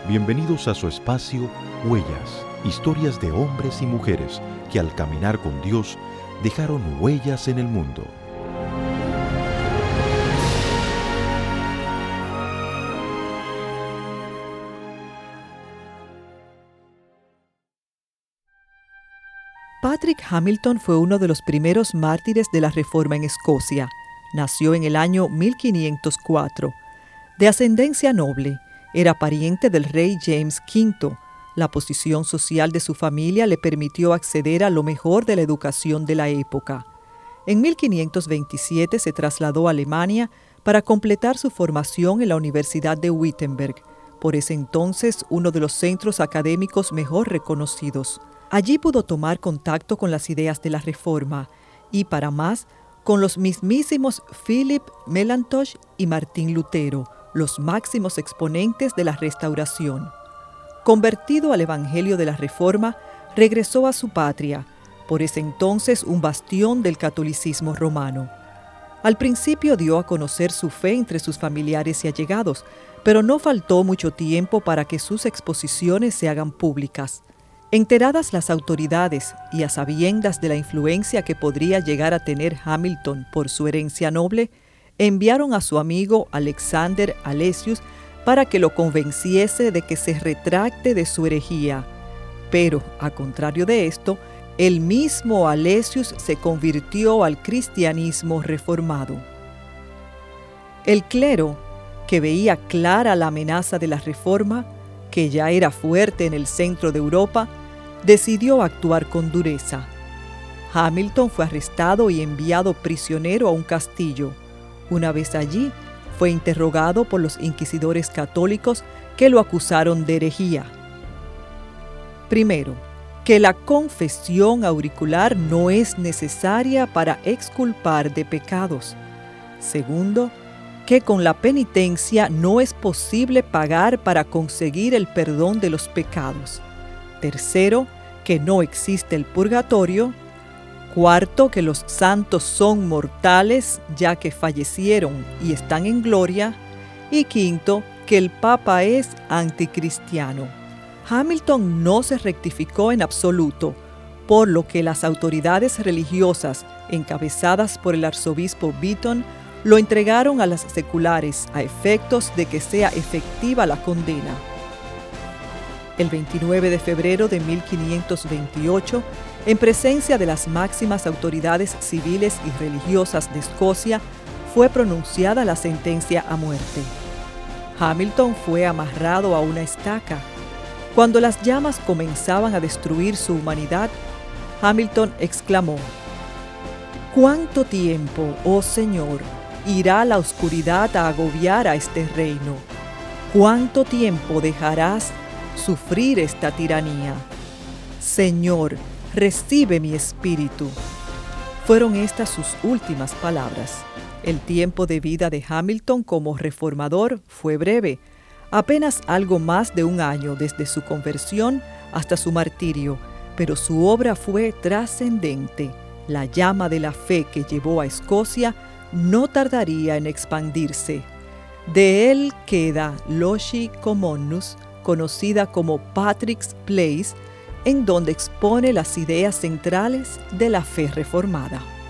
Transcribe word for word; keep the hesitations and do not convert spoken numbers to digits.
Bienvenidos a su espacio Huellas, historias de hombres y mujeres que al caminar con Dios dejaron huellas en el mundo. Patrick Hamilton fue uno de los primeros mártires de la Reforma en Escocia. Nació en el año mil quinientos cuatro. De ascendencia noble, era pariente del rey James quinto. La posición social de su familia le permitió acceder a lo mejor de la educación de la época. En mil quinientos veintisiete se trasladó a Alemania para completar su formación en la Universidad de Wittenberg, por ese entonces uno de los centros académicos mejor reconocidos. Allí pudo tomar contacto con las ideas de la Reforma y, para más, con los mismísimos Philipp Melanchthon y Martín Lutero, los máximos exponentes de la Restauración. Convertido al Evangelio de la Reforma, regresó a su patria, por ese entonces un bastión del catolicismo romano. Al principio dio a conocer su fe entre sus familiares y allegados, pero no faltó mucho tiempo para que sus exposiciones se hagan públicas. Enteradas las autoridades y a sabiendas de la influencia que podría llegar a tener Hamilton por su herencia noble, enviaron a su amigo Alexander Alesius para que lo convenciese de que se retracte de su herejía. Pero, a contrario de esto, el mismo Alesius se convirtió al cristianismo reformado. El clero, que veía clara la amenaza de la Reforma, que ya era fuerte en el centro de Europa, decidió actuar con dureza. Hamilton fue arrestado y enviado prisionero a un castillo. Una vez allí, fue interrogado por los inquisidores católicos que lo acusaron de herejía. Primero, que la confesión auricular no es necesaria para exculpar de pecados. Segundo, que con la penitencia no es posible pagar para conseguir el perdón de los pecados. Tercero, que no existe el purgatorio. Cuarto, que los santos son mortales ya que fallecieron y están en gloria. Y quinto, que el Papa es anticristiano. Hamilton no se rectificó en absoluto, por lo que las autoridades religiosas, encabezadas por el arzobispo Beaton, lo entregaron a las seculares a efectos de que sea efectiva la condena. El veintinueve de febrero de mil quinientos veintiocho, en presencia de las máximas autoridades civiles y religiosas de Escocia, fue pronunciada la sentencia a muerte. Hamilton fue amarrado a una estaca. Cuando las llamas comenzaban a destruir su humanidad, Hamilton exclamó: «¿Cuánto tiempo, oh Señor, irá la oscuridad a agobiar a este reino? ¿Cuánto tiempo dejarás sufrir esta tiranía? Señor, recibe mi espíritu». Fueron estas sus últimas palabras. El tiempo de vida de Hamilton como reformador fue breve, apenas algo más de un año desde su conversión hasta su martirio, pero su obra fue trascendente. La llama de la fe que llevó a Escocia no tardaría en expandirse. De él queda Logie Commonnus, conocida como Patrick's Place, en donde expone las ideas centrales de la fe reformada.